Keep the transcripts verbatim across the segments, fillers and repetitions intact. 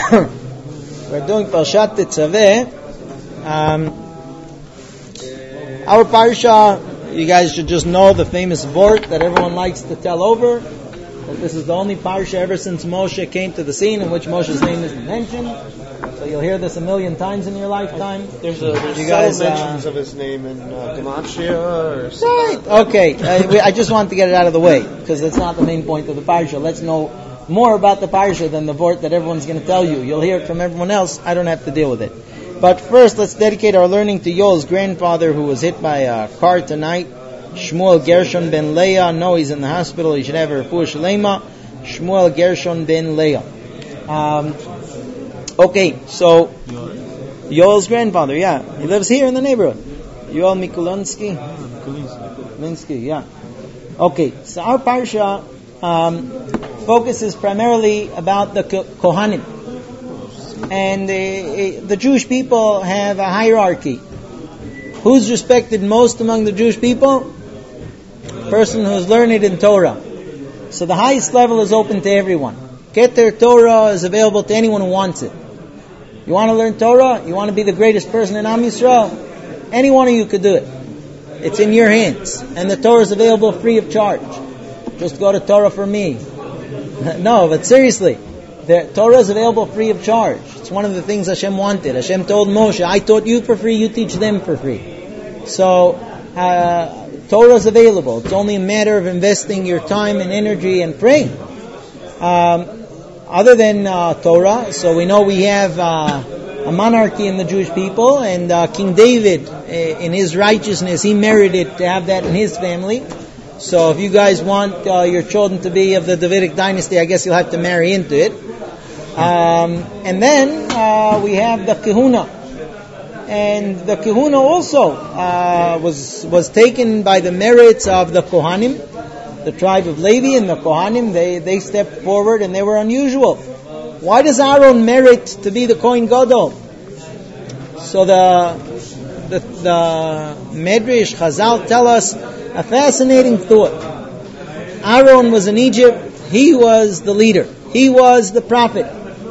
We're doing Parshat Tetzaveh. Um, our parsha, you guys should just know the famous vort that everyone likes to tell over, that this is the only parsha ever since Moshe came to the scene in which Moshe's name is mentioned. So you'll hear this a million times in your lifetime. There's a there's you guys, subtle mentions uh, of his name in uh, Gematria or something. Right. Okay. Uh, we, I just want to get it out of the way because it's not the main point of the parsha. Let's know more about the parsha than the vort that everyone's going to tell you. You'll hear it from everyone else. I don't have to deal with it. But first, let's dedicate our learning to Yoel's grandfather who was hit by a car tonight. Shmuel Gershon ben Leah. No, he's in the hospital. He should have a refuah shalema. Shmuel Gershon ben Leah. Um, okay, so Yoel's grandfather, yeah, he lives here in the neighborhood. Yoel Mikulinsky. Mikulinsky, yeah. Okay, so our parsha um, focuses primarily about the Kohanim. And uh, the Jewish people have a hierarchy. Who's respected most among the Jewish people? Person who's learned in Torah. So the highest level is open to everyone. Keter Torah is available to anyone who wants it. You want to learn Torah? You want to be the greatest person in Am Yisrael? Any one of you could do it. It's in your hands. And the Torah is available free of charge. Just go to Torah for me. No, but seriously, the Torah is available free of charge. It's one of the things Hashem wanted. Hashem told Moshe, I taught you for free, you teach them for free. So, uh, Torah is available. It's only a matter of investing your time and energy and praying. Um, other than uh, Torah, so we know we have uh, a monarchy in the Jewish people, and uh, King David, uh, in his righteousness, he merited to have that in his family. So if you guys want uh, your children to be of the Davidic dynasty, I guess you'll have to marry into it. Um, and then uh, we have the Kahuna, and the Kahuna also uh, was was taken by the merits of the Kohanim, the tribe of Levi, and the Kohanim. They they stepped forward and they were unusual. Why does Aaron merit to be the Kohen Gadol? So the the, the Medrash Chazal tell us a fascinating thought. Aaron was in Egypt. He was the leader. He was the prophet.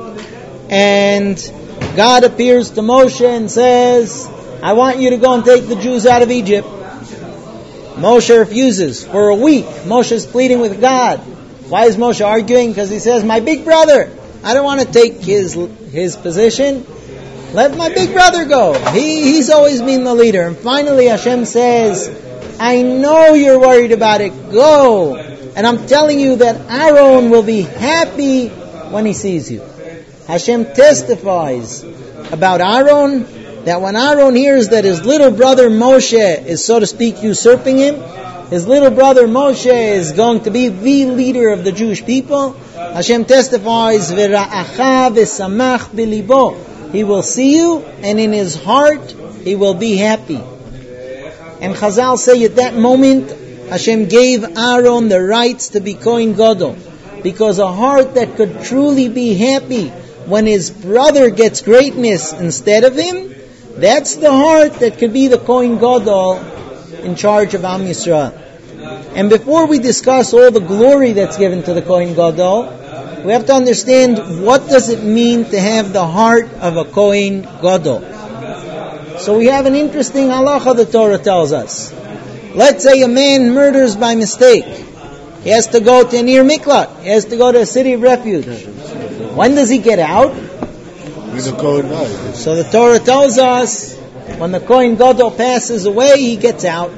And God appears to Moshe and says, I want you to go and take the Jews out of Egypt. Moshe refuses. For a week, Moshe is pleading with God. Why is Moshe arguing? Because he says, my big brother, I don't want to take his his position. Let my big brother go. He He's always been the leader. And finally Hashem says, I know you're worried about it. Go. And I'm telling you that Aaron will be happy when he sees you. Hashem testifies about Aaron, that when Aaron hears that his little brother Moshe is, so to speak, usurping him, his little brother Moshe is going to be the leader of the Jewish people, Hashem testifies, V'ra'acha v'samach b'libo. He will see you, and in his heart, he will be happy. And Chazal say at that moment, Hashem gave Aaron the rights to be Kohen Gadol, because a heart that could truly be happy when his brother gets greatness instead of him, that's the heart that could be the Kohen Gadol in charge of Am Yisrael. And before we discuss all the glory that's given to the Kohen Gadol, we have to understand what does it mean to have the heart of a Kohen Gadol. So we have an interesting halacha the Torah tells us. Let's say a man murders by mistake. He has to go to a near miklat. He has to go to a city of refuge. When does he get out? So the Torah tells us, when the Kohen Gadol passes away, he gets out.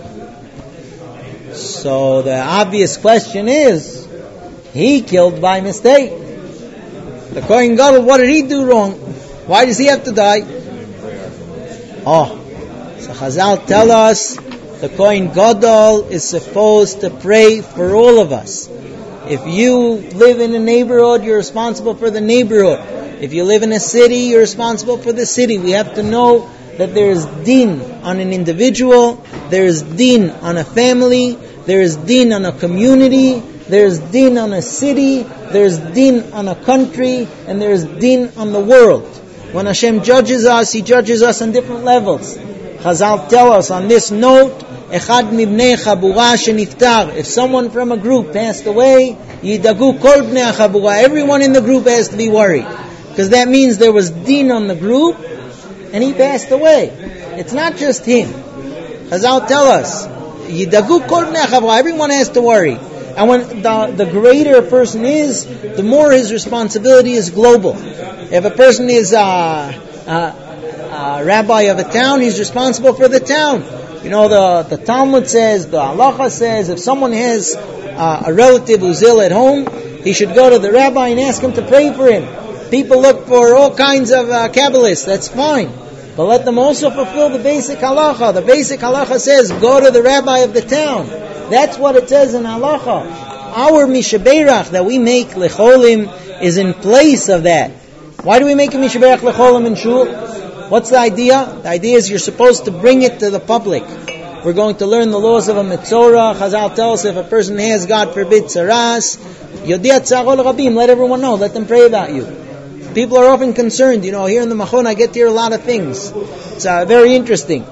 So the obvious question is, he killed by mistake. The Kohen Gadol, what did he do wrong? Why does he have to die? Oh, so Chazal tell us, the Kohen Gadol is supposed to pray for all of us. If you live in a neighborhood, you're responsible for the neighborhood. If you live in a city, you're responsible for the city. We have to know that there is din on an individual, there is din on a family, there is din on a community, there is din on a city, there is din on a country, and there is din on the world. When Hashem judges us, He judges us on different levels. Chazal tell us on this note, Echad mibnei chabura sheniftar. If someone from a group passed away, yidagu kol bnei chabura. Everyone in the group has to be worried. because that means there was din on the group, and he passed away. It's not just him. Chazal tell us, Yidagu kol bnei chavra, everyone has to worry. And when the, the greater a person is, the more his responsibility is global. If a person is a, a, a rabbi of a town, he's responsible for the town. You know, the, the Talmud says, the halacha says, if someone has uh, a relative who's ill at home, he should go to the rabbi and ask him to pray for him. People look for all kinds of uh, Kabbalists, that's fine. But let them also fulfill the basic halacha. The basic halacha says, go to the rabbi of the town. That's what it says in halacha. Our mishaberach that we make lecholim is in place of that. Why do we make a mishaberach lecholim in shul? What's the idea? The idea is you're supposed to bring it to the public. We're going to learn the laws of a metzora. Chazal tells us if a person has, God forbid, tzaras, yodiat tzarol rabim, let everyone know, let them pray about you. People are often concerned, you know, here in the Machon I get to hear a lot of things. It's uh, very interesting.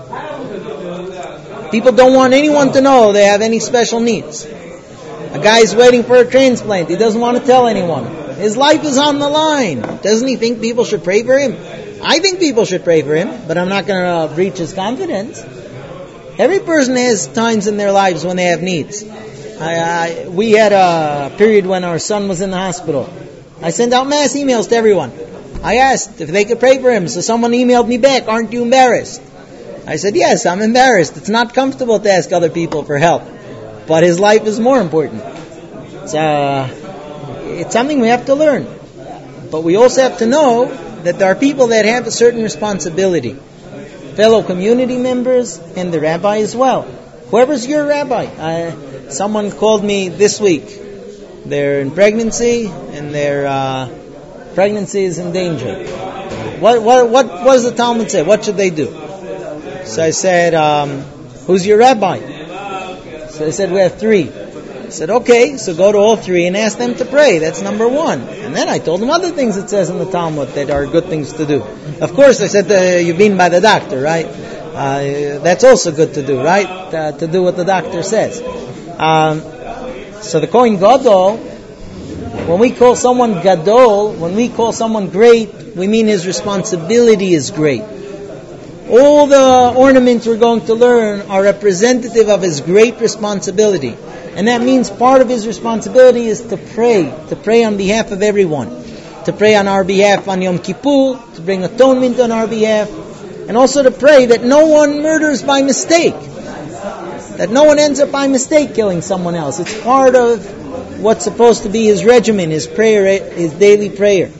People don't want anyone to know they have any special needs. A guy is waiting for a transplant. He doesn't want to tell anyone. His life is on the line. Doesn't he think people should pray for him? I think people should pray for him, but I'm not going to uh, breach his confidence. Every person has times in their lives when they have needs. I, I, we had a period when our son was in the hospital. I sent out mass emails to everyone. I asked if they could pray for him. So someone emailed me back, aren't you embarrassed? I said, yes, I'm embarrassed. It's not comfortable to ask other people for help. But his life is more important. It's, uh, it's something we have to learn. But we also have to know that there are people that have a certain responsibility. Fellow community members and the rabbi as well. Whoever's your rabbi. Uh, someone called me this week. They're in pregnancy and their uh, pregnancy is in danger. What, what, what, what does the Talmud say? What should they do? So I said, um, who's your rabbi? So they said, we have three. I said, okay, so go to all three and ask them to pray. That's number one. And then I told them other things it says in the Talmud that are good things to do. Of course, I said, uh, you've been by the doctor, right? Uh, that's also good to do, right? Uh, to do what the doctor says. Um, so the Kohen Gadol, when we call someone Gadol, when we call someone great, we mean his responsibility is great. All the ornaments we're going to learn are representative of his great responsibility. And that means part of his responsibility is to pray, to pray on behalf of everyone. To pray on our behalf on Yom Kippur, to bring atonement on our behalf, and also to pray that no one murders by mistake. That no one ends up by mistake killing someone else. It's part of what's supposed to be his regimen, his prayer, his daily prayer.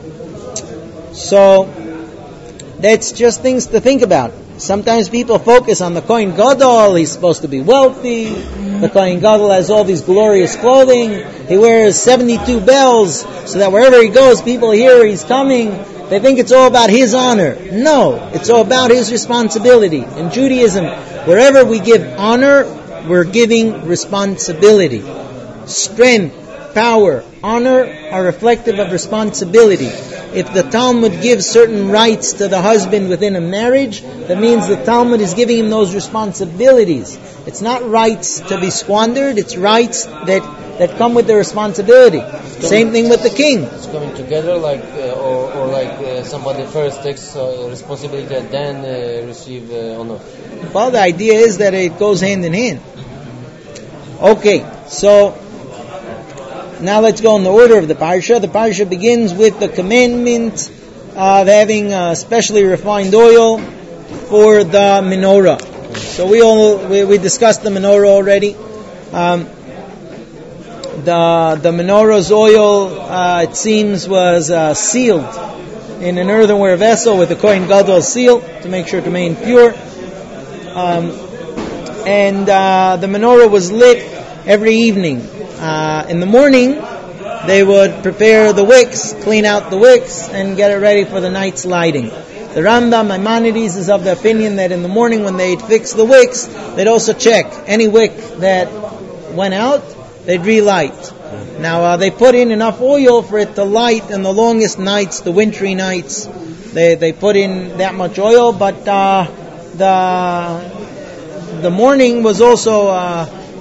So, that's just things to think about. Sometimes people focus on the Kohen Gadol. He's supposed to be wealthy. The Kohen Gadol has all these glorious clothing. He wears seventy-two bells so that wherever he goes, people hear he's coming. They think it's all about his honor. No, it's all about his responsibility. In Judaism, wherever we give honor, we're giving responsibility. Strength, power, honor are reflective of responsibility. If the Talmud gives certain rights to the husband within a marriage, that means the Talmud is giving him those responsibilities. It's not rights to be squandered, it's rights that, that come with the responsibility. Same thing with the king. It's coming together, like uh, or, or like uh, somebody first takes uh, responsibility and then uh, receive uh, honor. Well, the idea is that it goes hand in hand. Okay, so now let's go in the order of the parsha. The parsha begins with the commandment of having uh, specially refined oil for the menorah. So we all we, we discussed the menorah already. Um, the the menorah's oil, uh, it seems, was uh, sealed in an earthenware vessel with the Kohen Gadol seal to make sure to remain pure. Um, and uh, the menorah was lit every evening. Uh, in the morning, they would prepare the wicks, clean out the wicks, and get it ready for the night's lighting. The Rambam Maimonides is of the opinion that in the morning when they'd fix the wicks, they'd also check any wick that went out, they'd relight. Now, uh, they put in enough oil for it to light in the longest nights, the wintry nights. They they put in that much oil, but uh, the the morning was also uh,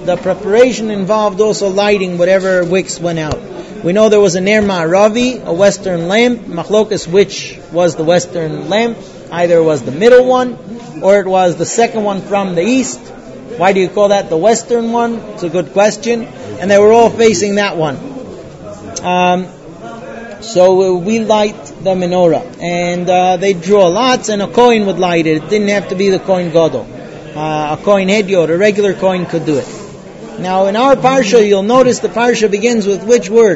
the preparation involved also lighting whatever wicks went out. We know there was a Ner Ma'aravi, a western lamp. Machlokas, which was the western lamp? Either it was the middle one, or it was the second one from the east. Why do you call that the western one? It's a good question. And they were all facing that one. Um, so we light the menorah, and uh, they draw lots, and a Kohen would light it. It didn't have to be the Kohen Gadol. Uh, a Kohen Hediot, a regular Kohen could do it. Now in our parsha, you'll notice the parsha begins with which word?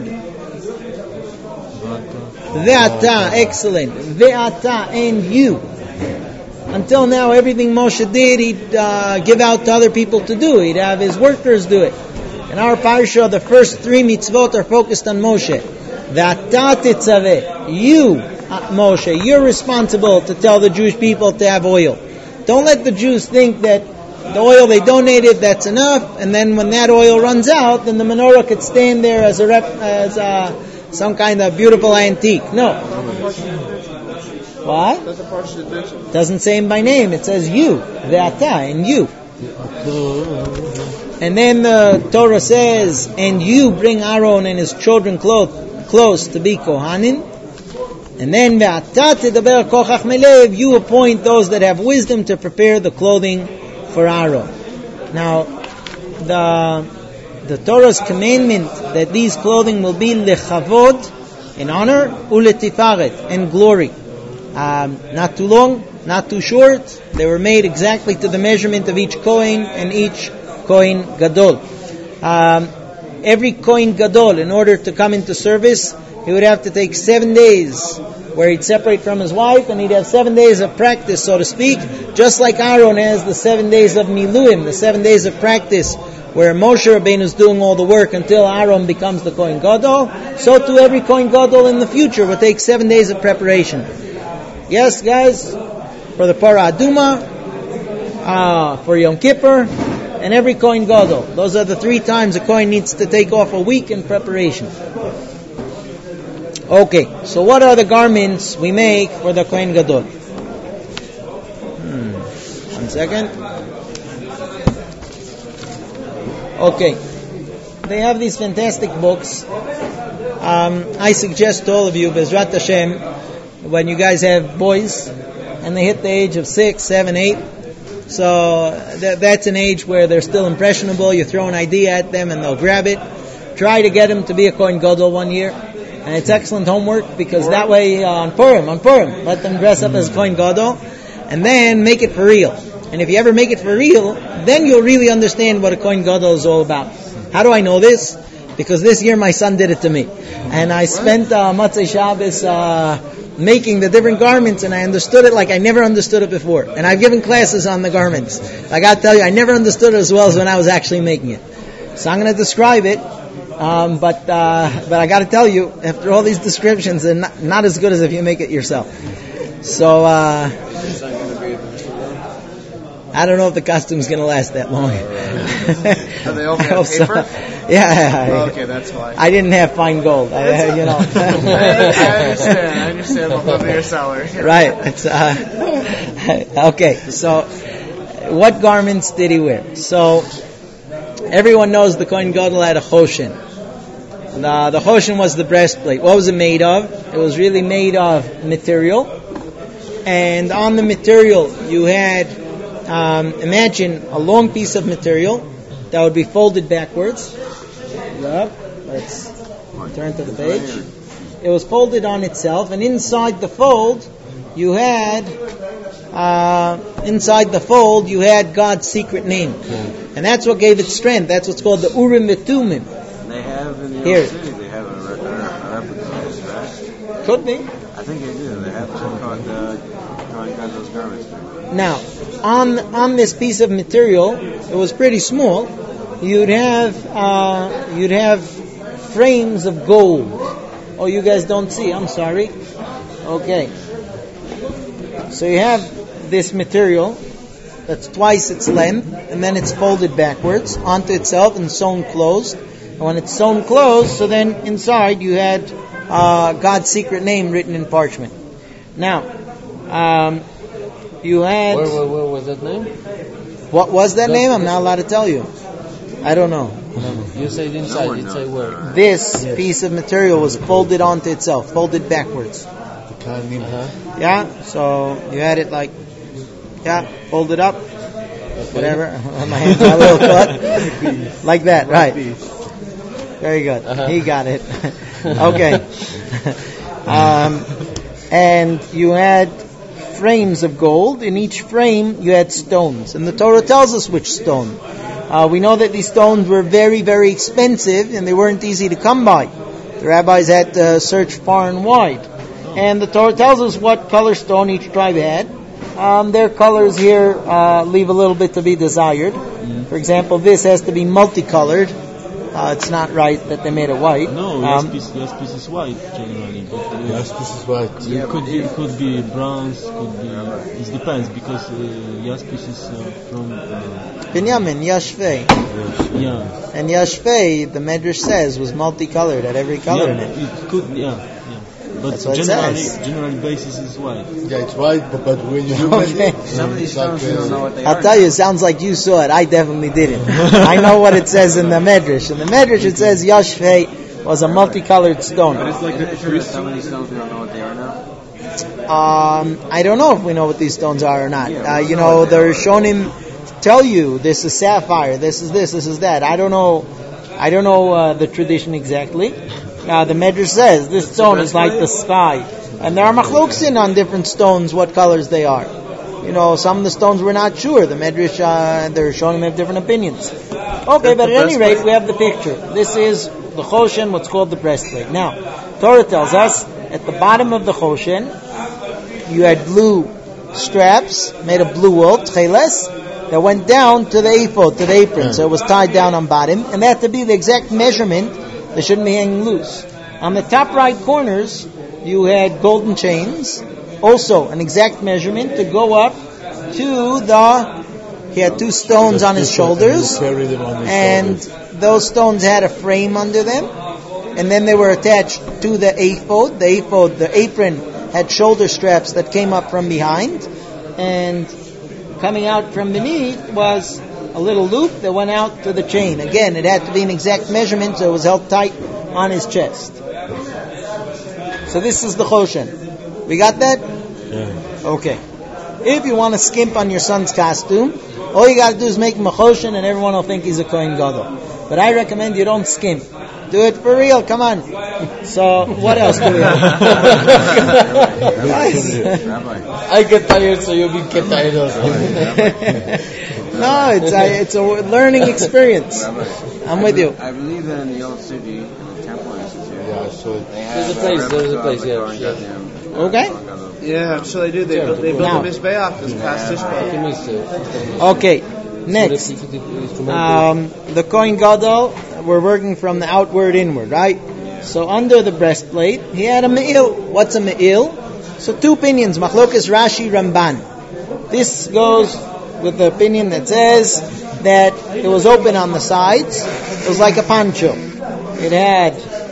Ve'ata, excellent. Ve'ata, and you. Until now, everything Moshe did, he'd uh, give out to other people to do. He'd have his workers do it. In our parsha, the first three mitzvot are focused on Moshe. Ve'ata tetzaveh. You, Moshe, you're responsible to tell the Jewish people to have oil. Don't let the Jews think that the oil they donated, that's enough, and then when that oil runs out, then the menorah could stand there as a rep, as a, some kind of beautiful antique. No. What? Doesn't say him by name. It says you, ve'ata, and you. And then the Torah says, and you bring Aaron and his children close, close to be Kohanim. And then ve'ata tedaber kochach melev, you appoint those that have wisdom to prepare the clothing for Aaron. Now, the the Torah's commandment that these clothing will be lechavod, in honor, uletifaret, and glory. Um, not too long, not too short. They were made exactly to the measurement of each Kohen and each Kohen Gadol. Um, every Kohen Gadol, in order to come into service, he would have to take seven days where he'd separate from his wife, and he'd have seven days of practice, so to speak, just like Aaron has the seven days of Miluim, the seven days of practice, where Moshe Rabbeinu is doing all the work until Aaron becomes the Kohen Gadol. So too every Kohen Gadol in the future will take seven days of preparation. Yes, guys, for the Parah Aduma, uh, for Yom Kippur, and every Kohen Gadol. Those are the three times a Kohen needs to take off a week in preparation. Okay, so what are the garments we make for the Kohen Gadol? Hmm. One second. Okay. They have these fantastic books. Um, I suggest to all of you, Bezrat Hashem, when you guys have boys, and they hit the age of six, seven, eight, so th- that's an age where they're still impressionable. You throw an idea at them and they'll grab it. Try to get them to be a Kohen Gadol one year. And it's excellent homework, because that way uh, on Purim, on Purim, let them dress up as Kohen Gadol, and then make it for real. And if you ever make it for real, then you'll really understand what a Kohen Gadol is all about. How do I know this? Because this year my son did it to me. And I spent uh, Matzei Shabbos uh, making the different garments, and I understood it like I never understood it before. And I've given classes on the garments. I got to tell you, I never understood it as well as when I was actually making it. So I'm going to describe it. Um, but uh, but I got to tell you, after all these descriptions, they're not, not as good as if you make it yourself. So uh, I don't know if the costume's going to last that long. Are they all made of paper? So. Yeah. Oh, okay, that's why. I didn't have fine gold. I, you know. I understand. I understand the love of your seller. Right. It's, uh, okay. So, what garments did he wear? So, everyone knows the Kohen Gadol had a choshen. The, the choshen was the breastplate. What was it made of? It was really made of material. And on the material, you had, um, imagine a long piece of material that would be folded backwards. Yep. Let's turn to the page. It was folded on itself, and inside the fold, you had, uh, inside the fold, you had God's secret name. And that's what gave it strength. That's what's called the Urim V'Tumim. They have in the Here. city, they have a, re- a replica of this, right? Could be. I think they do. They have some called, uh, got those garments there. Now, on on this piece of material, it was pretty small. You'd have uh, you'd have frames of gold. Oh, you guys don't see. I'm sorry. Okay. So you have this material that's twice its length, and then it's folded backwards onto itself and sewn closed. And when it's sewn closed, so then inside you had uh, God's secret name written in parchment. Now, um, you had... Where, where, where was that name? What was that name? I'm not allowed to tell you. I don't know. I don't know. You said inside, inside where? This Yes. piece of material was folded onto itself, folded backwards. Uh-huh. Yeah, so you had it like, yeah, folded up, whatever. My hand got a little cut. Like that, right. Very good. Uh-huh. He got it. Okay. um, and you had frames of gold. In each frame, you had stones. And the Torah tells us which stone. Uh, we know that these stones were very, very expensive, and they weren't easy to come by. The rabbis had to search far and wide. And the Torah tells us what color stone each tribe had. Um, their colors here uh, leave a little bit to be desired. For example, this has to be multicolored. Uh, it's not right that they made it white. No, Um, jaspis, jaspis is white generally, but uh, Jaspis is white. it could be it could be bronze, could be it depends because uh, jaspis is uh, from uh, Binyamin, Yashvei. yeah And Yashvei, the Medrash says, was multicolored, had every color in yeah it. it could yeah yeah but That's what it generally says. generally basis is white. Yeah, it's white, but, but when you do Okay. Some of these stones we don't know what they I'll are. tell you, it sounds like you saw it. I definitely didn't. I know what it says in the Medrash. In the Medrash it says Yashvei was a multicolored stone. It's like the Pretty sure that some of these stones we don't know what they are now. Um, I don't know if we know what these stones are or not. Uh, you know, the Rishonim tell you this is sapphire, this is this, this is that. I don't know. I don't know uh, the tradition exactly. Uh, the Medrash says this stone is like the sky, and there are machloksin on different stones what colors they are. You know, some of the stones we're not sure. The Medrash uh, and the Rishonim have different opinions. Okay, but at any rate, we have the picture. This is the Choshen, what's called the breastplate. Now, Torah tells us at the bottom of the Choshen, you had blue straps made of blue wool, tcheles, that went down to the ephod, to the apron, so it was tied down on bottom, and that had to be the exact measurement. They shouldn't be hanging loose. On the top right corners, you had golden chains, also an exact measurement to go up to the. He had two stones on his shoulders, and those stones had a frame under them, and then they were attached to the ephod. The ephod, the apron, had shoulder straps that came up from behind, and coming out from beneath was a little loop that went out to the chain. Again, it had to be an exact measurement, so it was held tight on his chest. So this is the Choshen. We got that? Yeah. Okay. If you want to skimp on your son's costume, all you got to do is make him a Choshen and everyone will think he's a Kohen Gadol. But I recommend you don't skimp. Do it for real, come on. So, what else do we have? Rabbi. I get tired, so you will get tired also. No, it's a, it's a learning experience. I'm with you. I believe that in the old city, in the temple institute, Yeah, so they have there's a place, there's a replica place, of the yeah. Kohen yeah. Gadol. Okay. Yeah, so they do. They built, they built Now. a Mizbeach this past Tishba. Okay, next. Um, the Kohen Gadol, we're working from the outward inward, right? So under the breastplate, he had a me'il. What's a me'il? So two opinions, Machlokas Rashi Ramban. This goes with the opinion that says that it was open on the sides. It was like a poncho. It had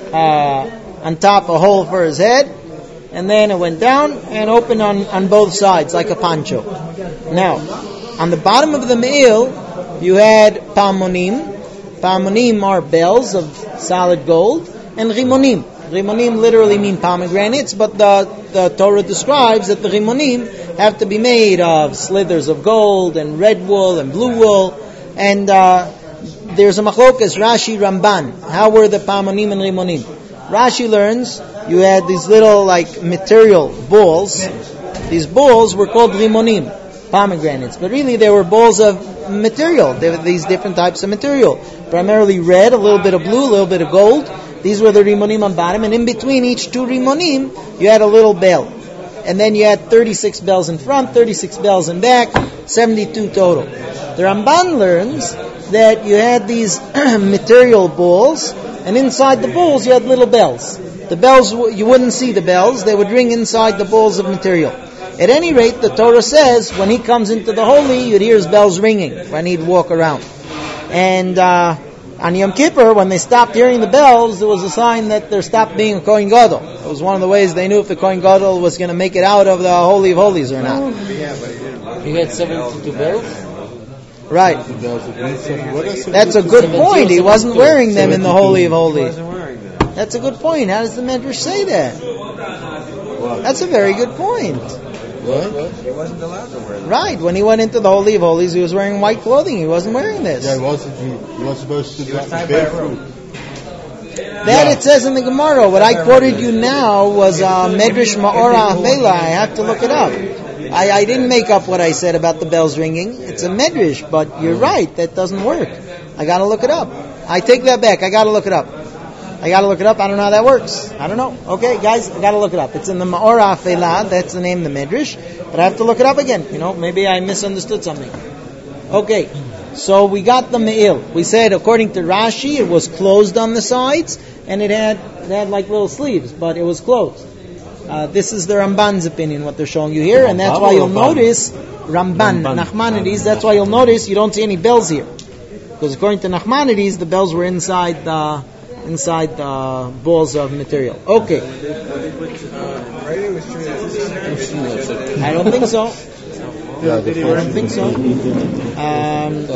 uh, on top a hole for his head, and then it went down and opened on, on both sides like a poncho. Now, on the bottom of the me'il, you had palmonim. Palmonim are bells of solid gold, and rimonim. Rimonim literally mean pomegranates, but the, the Torah describes that the rimonim have to be made of slithers of gold and red wool and blue wool. And uh, there's a machlokas, Rashi, Ramban. How were the palmonim and rimonim? Rashi learns you had these little like material balls. These balls were called rimonim, pomegranates, but really they were balls of material. They were these different types of material, primarily red, a little bit of blue, a little bit of gold. These were the rimonim on bottom, and in between each two rimonim, you had a little bell. And then you had thirty-six bells in front, thirty-six bells in back, seventy-two total. The Ramban learns that you had these material balls, and inside the balls you had little bells. The bells, you wouldn't see the bells, they would ring inside the balls of material. At any rate, the Torah says, when he comes into the holy, you'd hear his bells ringing when he'd walk around. And uh, on Yom Kippur, when they stopped hearing the bells, it was a sign that there stopped being a Kohen Gadol. It was one of the ways they knew if the Kohen Gadol was going to make it out of the Holy of Holies or not. He had seventy-two bells? Right. That's a good point. He wasn't wearing them in the Holy of Holies. That's a good point. How does the Medrash say that? That's a very good point. What? He wasn't allowed to wear them. Right. When he went into the Holy of Holies, he was wearing white clothing. He wasn't wearing this. Yeah, he wasn't. He, he was supposed to be barefoot. That it says in the Gemara. What I quoted you now was uh, Medrash Ma'ora Afela. I have to look it up. I, I didn't make up what I said about the bells ringing. It's a Medrash, but you're right. That doesn't work. I got to look it up. I take that back. I got to look it up. I got to look it up. I don't know how that works. I don't know. Okay, guys, I got to look it up. It's in the Ma'ora Afela. That's the name of the Medrash. But I have to look it up again. You know, maybe I misunderstood something. Okay, so we got the Me'il. We said, according to Rashi, it was closed on the sides, and it had it had like little sleeves, but it was closed. Uh, this is the Ramban's opinion, what they're showing you here, and that's why you'll notice, Ramban, Nachmanides, that's why you'll notice you don't see any bells here. Because according to Nachmanides, the bells were inside the, inside the balls of material. Okay. I don't think so. I don't think so. Um,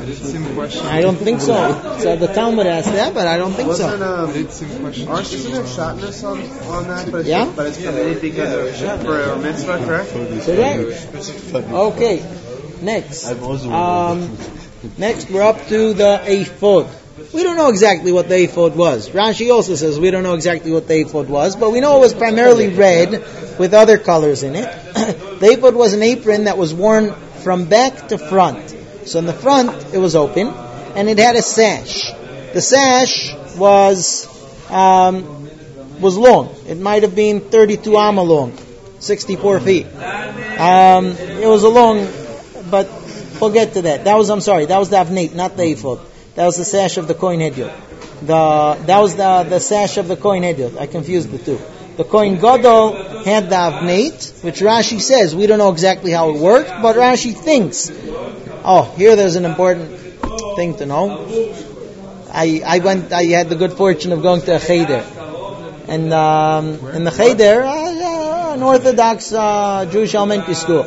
I don't think so. So the Talmud asked that, but I don't think so. Wasn't um, aren't isn't there shatnez on, on that? But it's, Yeah? but it's permitted because of for a mitzvah, correct? Correct. Okay. Next. Um, next, we're up to the ephod. We don't know exactly what the ephod was. Rashi also says we don't know exactly what the ephod was, but we know it was primarily red with other colors in it. The ephod was an apron that was worn from back to front. So in the front, it was open, and it had a sash. The sash was um, was long. It might have been thirty-two amma long, sixty-four feet. Um, it was a long, but we'll get to that. That was, I'm sorry, that was the avneit, not the ephod. That was the sash of the Kohen Hedyot. The that was the the sash of the Kohen Hedyot. I confused the two. The Kohen Gadol had the avneit, which Rashi says we don't know exactly how it worked, but Rashi thinks. Oh, here there's an important thing to know. I I went. I had the good fortune of going to a cheder, and um, in the cheder, uh, an Orthodox uh, Jewish elementary school.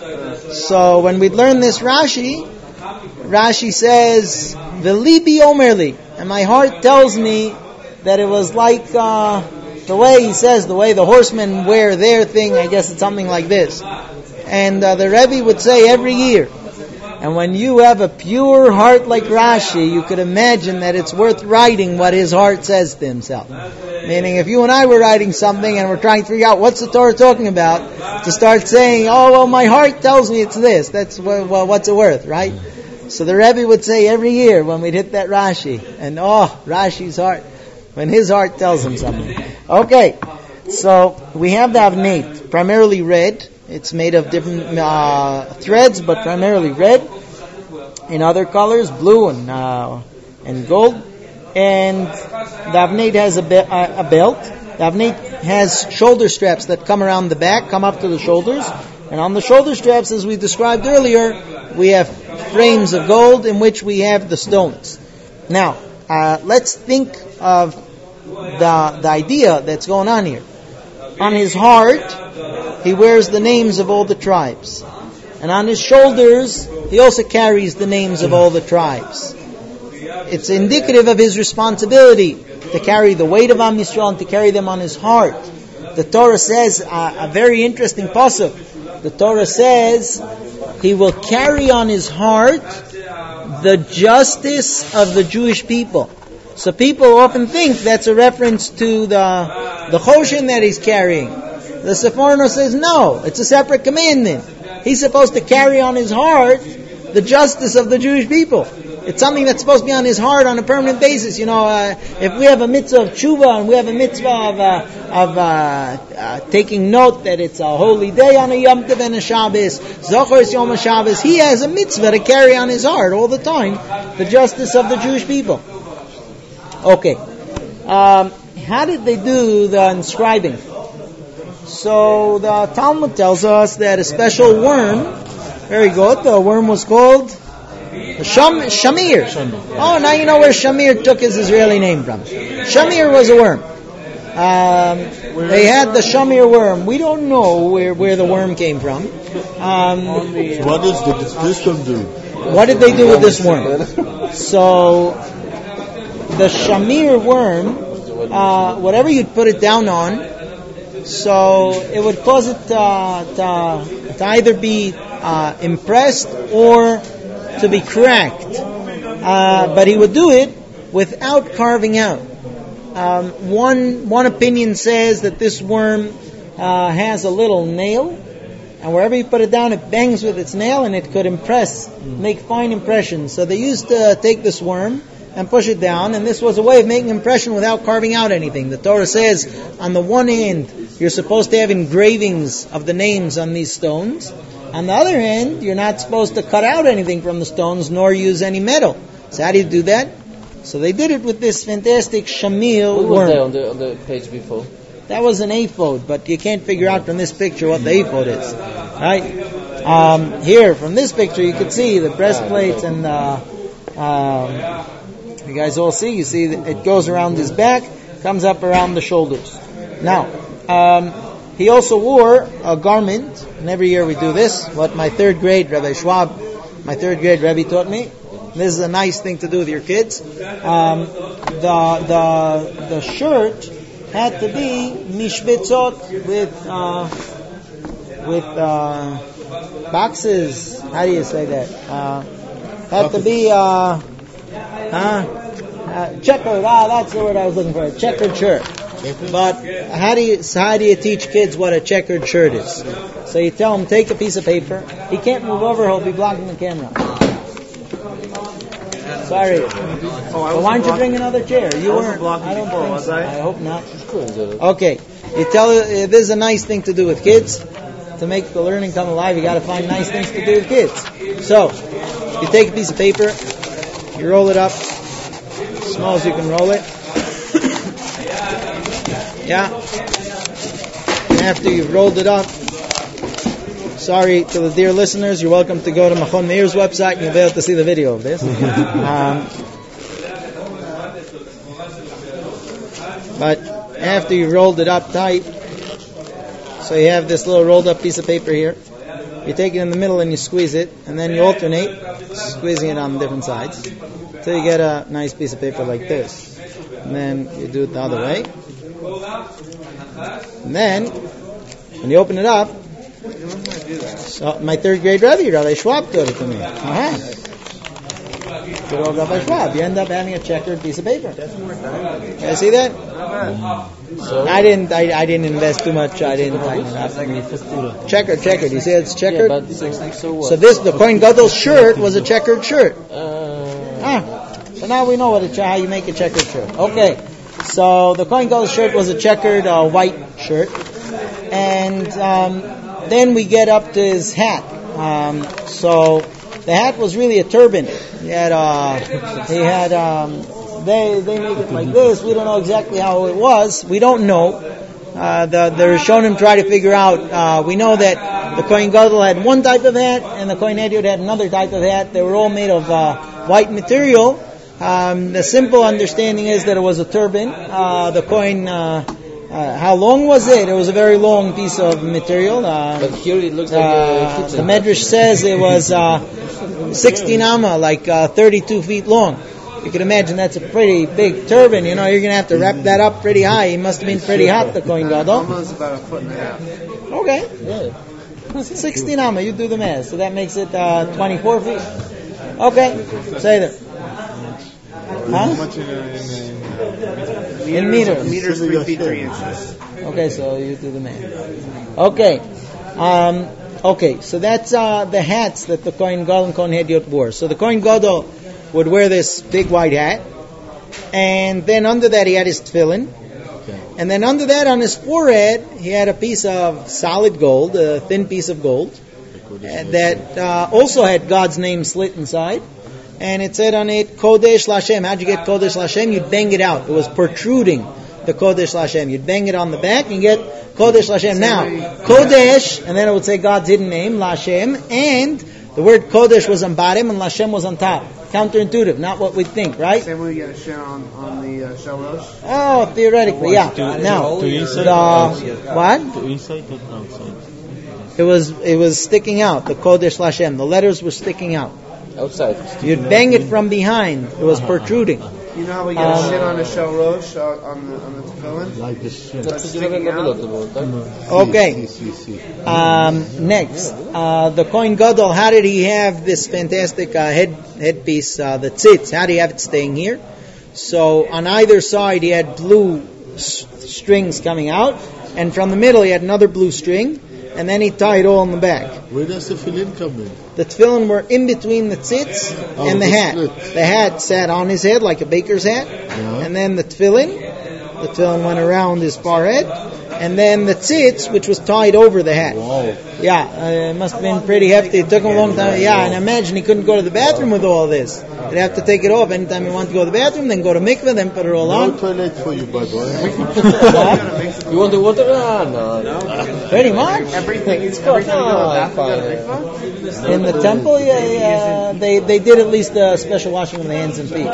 So when we'd learn this Rashi, Rashi says, "V'libi omerli," and my heart tells me that it was like uh, the way he says, the way the horsemen wear their thing. I guess it's something like this. And uh, the Rebbe would say every year. And when you have a pure heart like Rashi, you could imagine that it's worth writing what his heart says to himself. Meaning, if you and I were writing something and we're trying to figure out what's the Torah talking about, to start saying, "Oh well, my heart tells me it's this." That's well, what's it worth, right? So the Rebbe would say every year when we'd hit that Rashi, and oh, Rashi's heart, when his heart tells him something. Okay, so we have the avneit, primarily red. It's made of different uh, threads, but primarily red. In other colors, blue and uh, and gold. And the avneit has a, be- a belt. The avneit has shoulder straps that come around the back, come up to the shoulders. And on the shoulder straps, as we described earlier, we have frames of gold in which we have the stones. Now, uh, let's think of the the idea that's going on here. On his heart, he wears the names of all the tribes. And on his shoulders, he also carries the names of all the tribes. It's indicative of his responsibility to carry the weight of Am Yisrael and to carry them on his heart. The Torah says, uh, a very interesting pasuk. The Torah says, he will carry on his heart the justice of the Jewish people. So people often think that's a reference to the the choshen that he's carrying. The Seforno says no, it's a separate commandment. He's supposed to carry on his heart the justice of the Jewish people. It's something that's supposed to be on his heart on a permanent basis. You know, uh, if we have a mitzvah of tshuva and we have a mitzvah of, uh, of uh, uh, taking note that it's a holy day on a Yom Tov and a Shabbos, Zochar is Yom HaShabbos, he has a mitzvah to carry on his heart all the time the justice of the Jewish people. Okay. Um, how did they do the inscribing? So the Talmud tells us that a special worm, very good, the worm was called Sham, Shamir. Oh, now you know where Shamir took his Israeli name from. Shamir was a worm. Um, they had the Shamir worm. We don't know where, where the worm came from. Um, what does the system do? what did they do with this worm? So, the shamir worm, uh, whatever you'd put it down on, so it would cause it uh, to, to either be uh, impressed or to be cracked. Uh, but he would do it without carving out. Um, one one opinion says that this worm uh, has a little nail, and wherever you put it down, it bangs with its nail, and it could impress, make fine impressions. So they used to take this worm and push it down, and this was a way of making impression without carving out anything. The Torah says, on the one hand, you're supposed to have engravings of the names on these stones. On the other hand, you're not supposed to cut out anything from the stones, nor use any metal. So how do you do that? So they did it with this fantastic shamil What was worm. there on the, on the page before? That was an ephod, but you can't figure out from this picture what the ephod is. Right? Um, here, from this picture, you can see the breastplates and the... Um, you guys all see, you see that it goes around his back, comes up around the shoulders. Now, um, he also wore a garment, and every year we do this, what my third grade Rabbi Schwab, my third grade Rebbe taught me. This is a nice thing to do with your kids. Um, the the the shirt had to be mishbetzot with uh, with uh, boxes. How do you say that? Uh, had to be uh, huh? Uh, checkered. Ah, that's the word I was looking for. A checkered shirt. But how do you how do you teach kids what a checkered shirt is? So you tell them, take a piece of paper. He can't move over; he'll be blocking the camera. Sorry. Oh, I Well, why don't you bring another chair? You I wasn't weren't. blocking I don't before, think was so. I? I hope not. Good. Okay. You tell uh, this is a nice thing to do with kids. To make the learning come alive, you got to find nice things to do with kids. So, you take a piece of paper, you roll it up, as small as you can roll it. Yeah. After you've rolled it up, sorry to the dear listeners, you're welcome to go to Machon Meir's website and you'll be able to see the video of this. Um, but after you've rolled it up tight, so you have this little rolled up piece of paper here, you take it in the middle and you squeeze it, and then you alternate, squeezing it on different sides, until you get a nice piece of paper like this. And then you do it the other way. And then, when you open it up, so my third grade Rebbe, Rabbi Schwab, taught it to me. Uh-huh. Good old Rabbi Schwab. You end up having a checkered piece of paper. You see that? So, I didn't. I, I didn't invest too much. I didn't. I, checkered, checkered. You see, it's yeah, checkered. but so, so what? So this, the Kohen Gadol's shirt was a checkered shirt. Uh, Ah, so now we know what a, how you make a checkered shirt. Okay. So the Kohen Gadol's shirt was a checkered uh, white shirt, and um, then we get up to his hat. Um, so the hat was really a turban. He had. Uh, he had. Um, They they make it like this. We don't know exactly how it was. We don't know. Uh, the the Rishonim try to figure out. Uh, we know that the Kohen Gadol had one type of hat, and the Kohen Hedyot had another type of hat. They were all made of uh, white material. Um, the simple understanding is that it was a turban. Uh, the Kohen. Uh, uh, how long was it? It was a very long piece of material. Uh, but here it looks like uh, a kitchen. the Medrash says it was uh, sixteen amma, like uh, thirty-two feet long. You can imagine that's a pretty big turban. You know, you're going to have to wrap that up pretty high. He must have been pretty hot, the Kohen Gadol. Almost about a foot and a half. Okay. Yeah. sixteen amma, you do the math. So that makes it uh, twenty-four feet. Okay. Say that. How Huh? much in, in, in, In meters. Meters, three feet, three inches. Okay, so you do the math. Okay. Um, okay, so that's uh, the hats that the Kohen Gadol and Kohen Hedyot wore. So the Kohen Gadol would wear this big white hat, and then under that he had his tefillin, and then under that on his forehead he had a piece of solid gold, a thin piece of gold, uh, that uh, also had God's name slit inside, and it said on it, Kodesh Lashem. How'd you get Kodesh Lashem? You'd bang it out. It was protruding, the Kodesh Lashem. You'd bang it on the back and get Kodesh Lashem. Now, Kodesh, and then it would say God's hidden name, Lashem, and the word Kodesh was on bottom and Lashem was on top. Counterintuitive, not what we think, right? Same way you get a share on, on the uh, shalosh. Oh, theoretically, yeah. To- Now, to inside the, or outside? what? To inside or outside? It was, it was sticking out, the Kodesh Lashem. The letters were sticking out. Outside. You'd bang it from behind. It was protruding. You know how we get Um, shit on the shell rosh uh, on the on the tefillin? Like the shit. That's sticking out. Okay. See, see, see. Um, next, uh, the Kohen Gadol, how did he have this fantastic uh, head headpiece, uh, the tzitz? How did he have it staying here? So on either side he had blue s- strings coming out, and from the middle he had another blue string, and then he tied all in the back. Where does the tefillin come in? The tefillin were in between the tzitz Oh, and the the hat. split. The hat sat on his head like a baker's hat, Yeah. and then the tefillin, the tefillin went around his forehead, and then the tzitz, which was tied over the hat. Wow. Yeah, uh, it must have been pretty hefty. It took him a long time. Yeah, and imagine he couldn't go to the bathroom with all this. He'd have to take it off anytime he wanted to go to the bathroom, then go to mikveh, then put it all No on. toilet for you, by the way. What? You want the water? Ah, no. Pretty much. Everything is No, everything you go to the I'm bathroom, fine. you go to mikvah? In the temple, yeah, yeah, they they did at least a special washing of the hands and feet.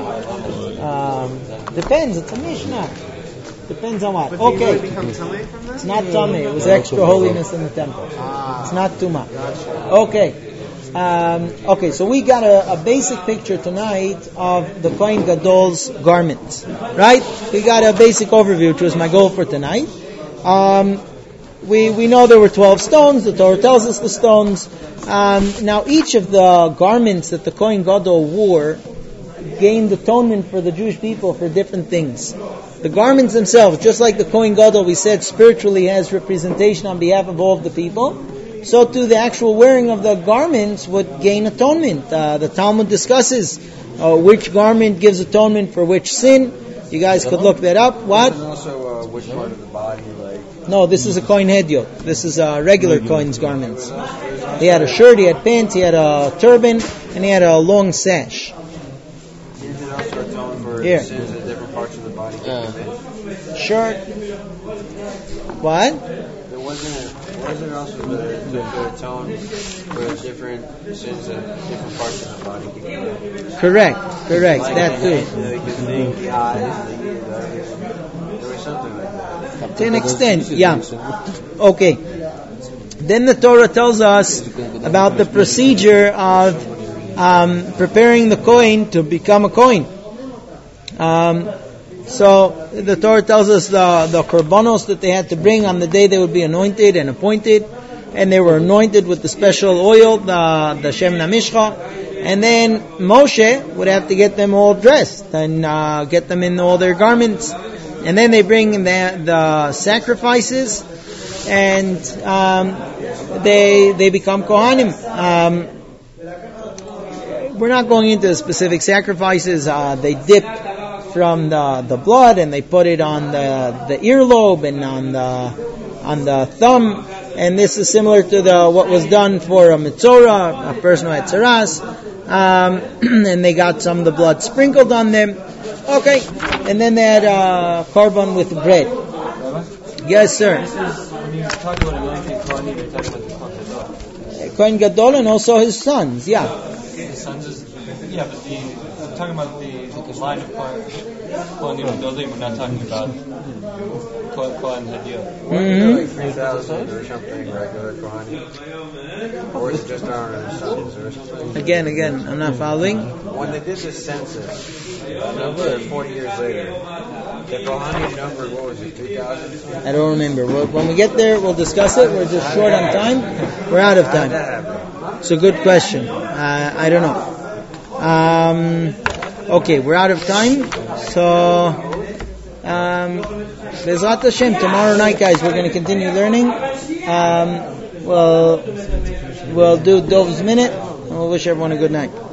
Um, depends. It's a mishnah. Depends on what. But do you really Okay, become tummy from this? it's not tummy. It was extra holiness in the temple. It's not too much. Okay. Um, okay, so we got a, a basic picture tonight of the Kohen Gadol's garments, right? We got a basic overview, which was my goal for tonight. Um, we we know there were twelve stones. The Torah tells us the stones. Um, now, each of the garments that the Kohen Gadol wore gained atonement for the Jewish people for different things. The garments themselves, just like the Kohen Gadol, we said spiritually has representation on behalf of all of the people. So too, the actual wearing of the garments would gain atonement. Uh, the Talmud discusses uh, which garment gives atonement for which sin. You guys could look that up. What? And also, uh, which part of the body, like... No, this is a Kohen Hedyot. This is a regular Kohen's garments. He had a shirt, he had pants, he had a turban, and he had a long sash. You can also atone for Here. sins that different parts of the body can Yeah. commit. Shirt. What? There wasn't, wasn't also the, the, the atone for different sins that different parts of the body can commit. Correct, correct. Like That the, too. the, the thing, the eyes, the ears, there was something like that. To an extent, yeah. Okay. Then the Torah tells us about the procedure of um, preparing the Kohen to become a Kohen. Um, so the Torah tells us the, the korbanos that they had to bring on the day they would be anointed and appointed, and they were anointed with the special oil, the, the Shem Namishcha, and then Moshe would have to get them all dressed and uh, get them in all their garments, and then they bring the, the sacrifices, and um, they they become Kohanim. Um, we're not going into the specific sacrifices. Uh, they dip from the, the blood and they put it on the, the earlobe and on the on the thumb, and this is similar to the what was done for a mitzora, a person who had tzaras, um, and they got some of the blood sprinkled on them. Okay, and then they had uh, korban with bread. Yes, sir. When you talk about anointing Kohanim, you're talking about the Kohen Gadol. Kohen Gadol and also his sons. Yeah. The sons is, yeah, but the, I'm talking about the line of Kohen Kohanim Gadolim. We're not talking about Kohen Kohen Hedyot. Mm-hmm. Like three thousand or something regular Kohanim? Or is it just our sons or something? Again, again, I'm not following. When they did the census, number forty years later, the Kohanim number, what was it, three thousand? I don't remember. Well, when we get there, we'll discuss it. We're just short on time. We're out of How did that time. happen? It's a good question. Uh, I don't know. Um, okay, we're out of time. So, um, Bezrat Hashem, tomorrow night, guys, we're going to continue learning. Um, we'll, we'll do Dov's Minute, and we'll wish everyone a good night.